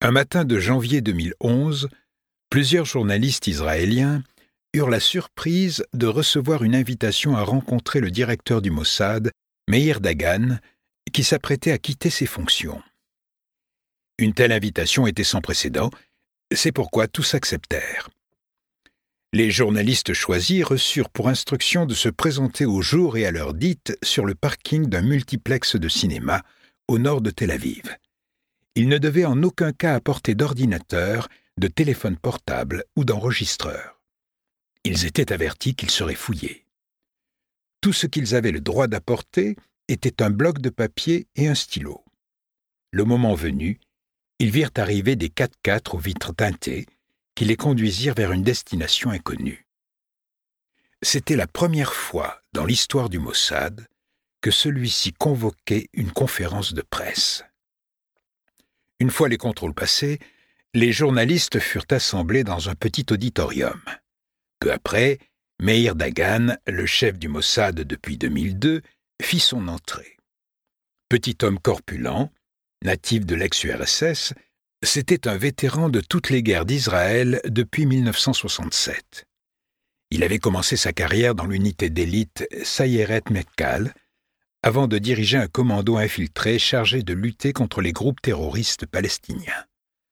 Un matin de janvier 2011, plusieurs journalistes israéliens eurent la surprise de recevoir une invitation à rencontrer le directeur du Mossad, Meir Dagan, qui s'apprêtait à quitter ses fonctions. Une telle invitation était sans précédent, c'est pourquoi tous acceptèrent. Les journalistes choisis reçurent pour instruction de se présenter au jour et à l'heure dite sur le parking d'un multiplex de cinéma au nord de Tel Aviv. Ils ne devaient en aucun cas apporter d'ordinateur, de téléphone portable ou d'enregistreur. Ils étaient avertis qu'ils seraient fouillés. Tout ce qu'ils avaient le droit d'apporter était un bloc de papier et un stylo. Le moment venu, ils virent arriver des 4x4 aux vitres teintées qui les conduisirent vers une destination inconnue. C'était la première fois dans l'histoire du Mossad que celui-ci convoquait une conférence de presse. Une fois les contrôles passés, les journalistes furent assemblés dans un petit auditorium. Peu après, Meir Dagan, le chef du Mossad depuis 2002, fit son entrée. Petit homme corpulent, natif de l'ex-URSS, c'était un vétéran de toutes les guerres d'Israël depuis 1967. Il avait commencé sa carrière dans l'unité d'élite Sayeret Metkal, avant de diriger un commando infiltré chargé de lutter contre les groupes terroristes palestiniens.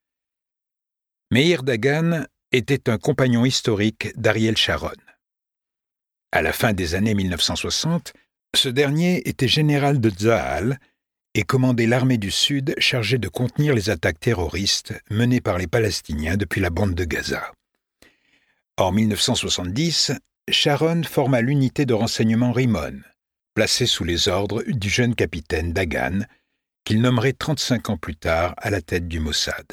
Meir Dagan était un compagnon historique d'Ariel Sharon. À la fin des années 1960, ce dernier était général de Tzahal et commandait l'armée du Sud chargée de contenir les attaques terroristes menées par les Palestiniens depuis la bande de Gaza. En 1970, Sharon forma l'unité de renseignement Rimon, placée sous les ordres du jeune capitaine Dagan, qu'il nommerait 35 ans plus tard à la tête du Mossad.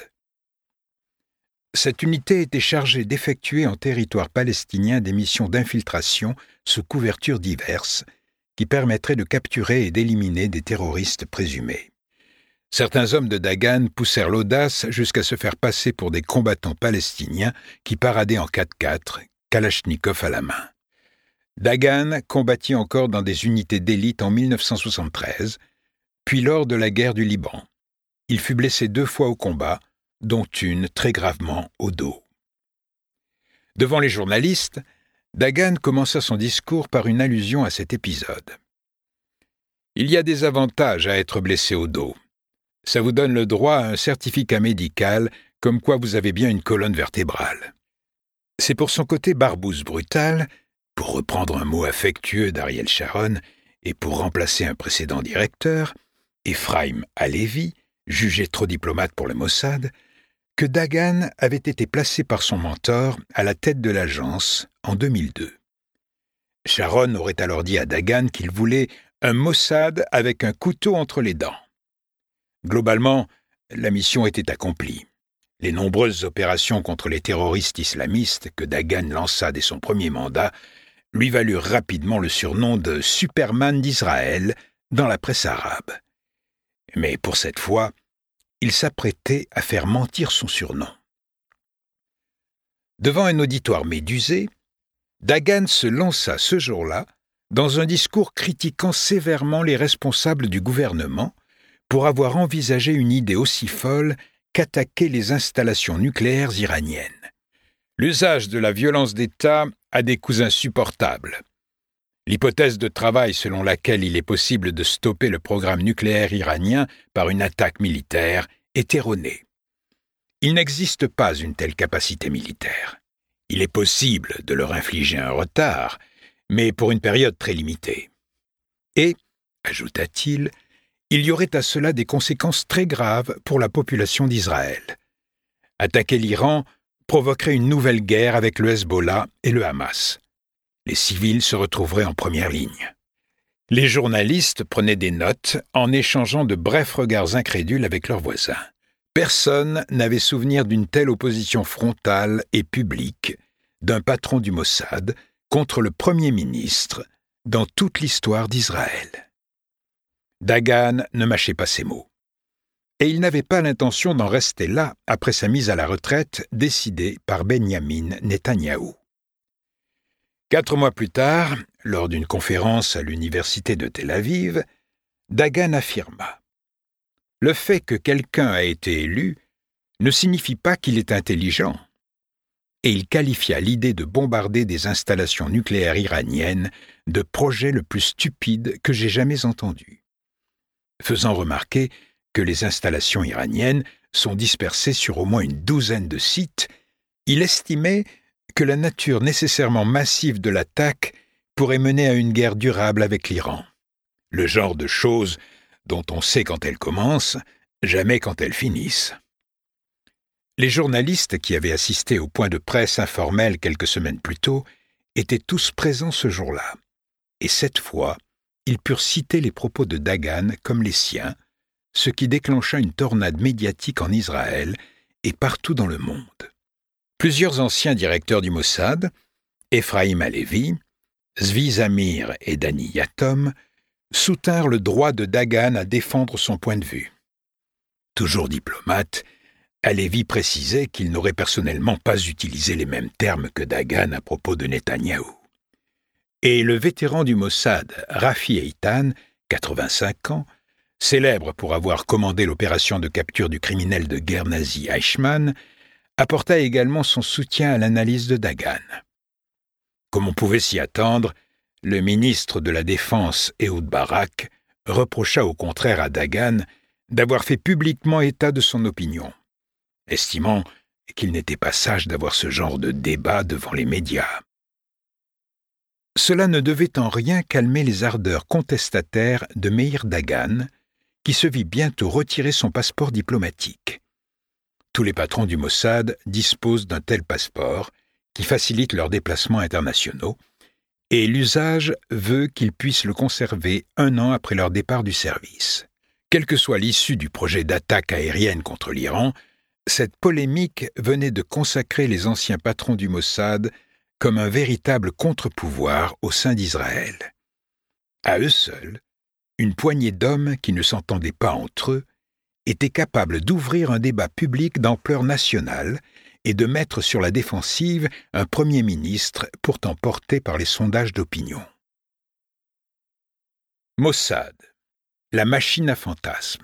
Cette unité était chargée d'effectuer en territoire palestinien des missions d'infiltration sous couvertures diverses qui permettraient de capturer et d'éliminer des terroristes présumés. Certains hommes de Dagan poussèrent l'audace jusqu'à se faire passer pour des combattants palestiniens qui paradaient en 4x4, Kalachnikov à la main. Dagan combattit encore dans des unités d'élite en 1973, puis lors de la guerre du Liban. Il fut blessé 2 fois au combat, dont une très gravement au dos. Devant les journalistes, Dagan commença son discours par une allusion à cet épisode. « Il y a des avantages à être blessé au dos. Ça vous donne le droit à un certificat médical comme quoi vous avez bien une colonne vertébrale. » C'est pour son côté barbouze brutal, pour reprendre un mot affectueux d'Ariel Sharon et pour remplacer un précédent directeur, Ephraim Halevi, jugé trop diplomate pour le Mossad, que Dagan avait été placé par son mentor à la tête de l'agence en 2002. Sharon aurait alors dit à Dagan qu'il voulait un Mossad avec un couteau entre les dents. Globalement, la mission était accomplie. Les nombreuses opérations contre les terroristes islamistes que Dagan lança dès son premier mandat lui valurent rapidement le surnom de Superman d'Israël dans la presse arabe. Mais pour cette fois, il s'apprêtait à faire mentir son surnom. Devant un auditoire médusé, Dagan se lança ce jour-là dans un discours critiquant sévèrement les responsables du gouvernement pour avoir envisagé une idée aussi folle qu'attaquer les installations nucléaires iraniennes. L'usage de la violence d'État a des coûts insupportables. L'hypothèse de travail selon laquelle il est possible de stopper le programme nucléaire iranien par une attaque militaire est erronée. Il n'existe pas une telle capacité militaire. Il est possible de leur infliger un retard, mais pour une période très limitée. Et, ajouta-t-il, il y aurait à cela des conséquences très graves pour la population d'Israël. Attaquer l'Iran provoquerait une nouvelle guerre avec le Hezbollah et le Hamas. Les civils se retrouveraient en première ligne. Les journalistes prenaient des notes en échangeant de brefs regards incrédules avec leurs voisins. Personne n'avait souvenir d'une telle opposition frontale et publique d'un patron du Mossad contre le Premier ministre dans toute l'histoire d'Israël. Dagan ne mâchait pas ses mots. Et il n'avait pas l'intention d'en rester là après sa mise à la retraite décidée par Benyamin Netanyahou. 4 mois plus tard, lors d'une conférence à l'université de Tel Aviv, Dagan affirma « Le fait que quelqu'un a été élu ne signifie pas qu'il est intelligent. Et il qualifia l'idée de bombarder des installations nucléaires iraniennes de projet le plus stupide que j'ai jamais entendu. Faisant remarquer que les installations iraniennes sont dispersées sur au moins une douzaine de sites, il estimait que la nature nécessairement massive de l'attaque pourrait mener à une guerre durable avec l'Iran. Le genre de choses dont on sait quand elles commencent, jamais quand elles finissent. Les journalistes qui avaient assisté au point de presse informel quelques semaines plus tôt étaient tous présents ce jour-là. Et cette fois, ils purent citer les propos de Dagan comme les siens, ce qui déclencha une tornade médiatique en Israël et partout dans le monde. Plusieurs anciens directeurs du Mossad, Ephraim Halevi, Zvi Zamir et Dani Yatom, soutinrent le droit de Dagan à défendre son point de vue. Toujours diplomate, Halevi précisait qu'il n'aurait personnellement pas utilisé les mêmes termes que Dagan à propos de Netanyahou. Et le vétéran du Mossad, Rafi Eitan, 85 ans, célèbre pour avoir commandé l'opération de capture du criminel de guerre nazi Eichmann, apporta également son soutien à l'analyse de Dagan. Comme on pouvait s'y attendre, le ministre de la Défense, Ehud Barak, reprocha au contraire à Dagan d'avoir fait publiquement état de son opinion, estimant qu'il n'était pas sage d'avoir ce genre de débat devant les médias. Cela ne devait en rien calmer les ardeurs contestataires de Meir Dagan, qui se vit bientôt retirer son passeport diplomatique. Tous les patrons du Mossad disposent d'un tel passeport qui facilite leurs déplacements internationaux, et l'usage veut qu'ils puissent le conserver 1 an après leur départ du service. Quelle que soit l'issue du projet d'attaque aérienne contre l'Iran, cette polémique venait de consacrer les anciens patrons du Mossad comme un véritable contre-pouvoir au sein d'Israël. À eux seuls, une poignée d'hommes qui ne s'entendaient pas entre eux étaient capables d'ouvrir un débat public d'ampleur nationale et de mettre sur la défensive un Premier ministre pourtant porté par les sondages d'opinion. Mossad, la machine à fantasmes.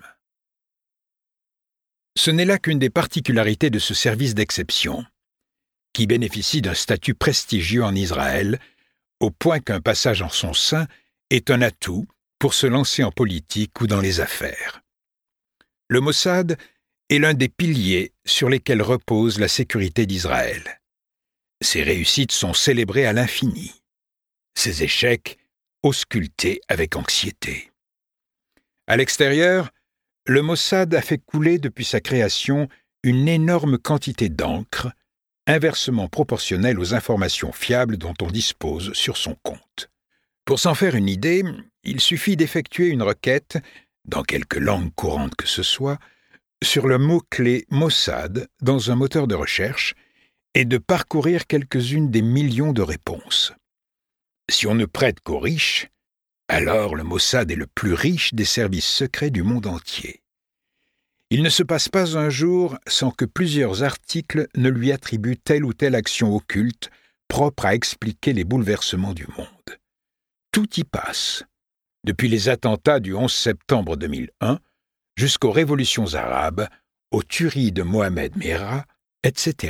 Ce n'est là qu'une des particularités de ce service d'exception, qui bénéficie d'un statut prestigieux en Israël, au point qu'un passage en son sein est un atout pour se lancer en politique ou dans les affaires. Le Mossad est l'un des piliers sur lesquels repose la sécurité d'Israël. Ses réussites sont célébrées à l'infini, ses échecs auscultés avec anxiété. À l'extérieur, le Mossad a fait couler depuis sa création une énorme quantité d'encre, inversement proportionnelle aux informations fiables dont on dispose sur son compte. Pour s'en faire une idée, il suffit d'effectuer une requête, dans quelque langue courante que ce soit, sur le mot-clé Mossad dans un moteur de recherche et de parcourir quelques-unes des millions de réponses. Si on ne prête qu'aux riches, alors le Mossad est le plus riche des services secrets du monde entier. Il ne se passe pas un jour sans que plusieurs articles ne lui attribuent telle ou telle action occulte propre à expliquer les bouleversements du monde. Tout y passe, depuis les attentats du 11 septembre 2001 jusqu'aux révolutions arabes, aux tueries de Mohamed Merah, etc.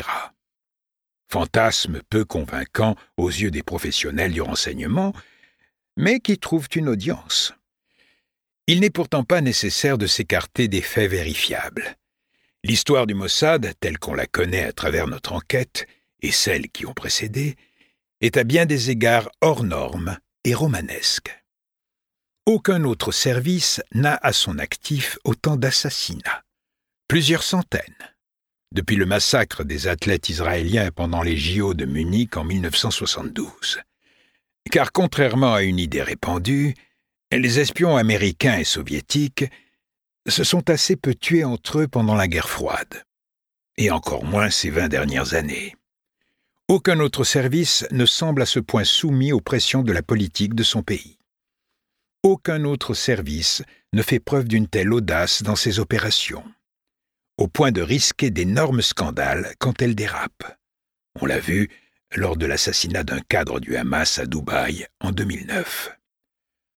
Fantasme peu convaincant aux yeux des professionnels du renseignement, mais qui trouvent une audience. Il n'est pourtant pas nécessaire de s'écarter des faits vérifiables. L'histoire du Mossad, telle qu'on la connaît à travers notre enquête, et celles qui ont précédé, est à bien des égards hors norme et romanesque. Aucun autre service n'a à son actif autant d'assassinats. Plusieurs centaines. Depuis le massacre des athlètes israéliens pendant les JO de Munich en 1972. Car contrairement à une idée répandue, les espions américains et soviétiques se sont assez peu tués entre eux pendant la guerre froide, et encore moins ces 20 dernières années. Aucun autre service ne semble à ce point soumis aux pressions de la politique de son pays. Aucun autre service ne fait preuve d'une telle audace dans ses opérations, au point de risquer d'énormes scandales quand elles dérapent. On l'a vu lors de l'assassinat d'un cadre du Hamas à Dubaï en 2009.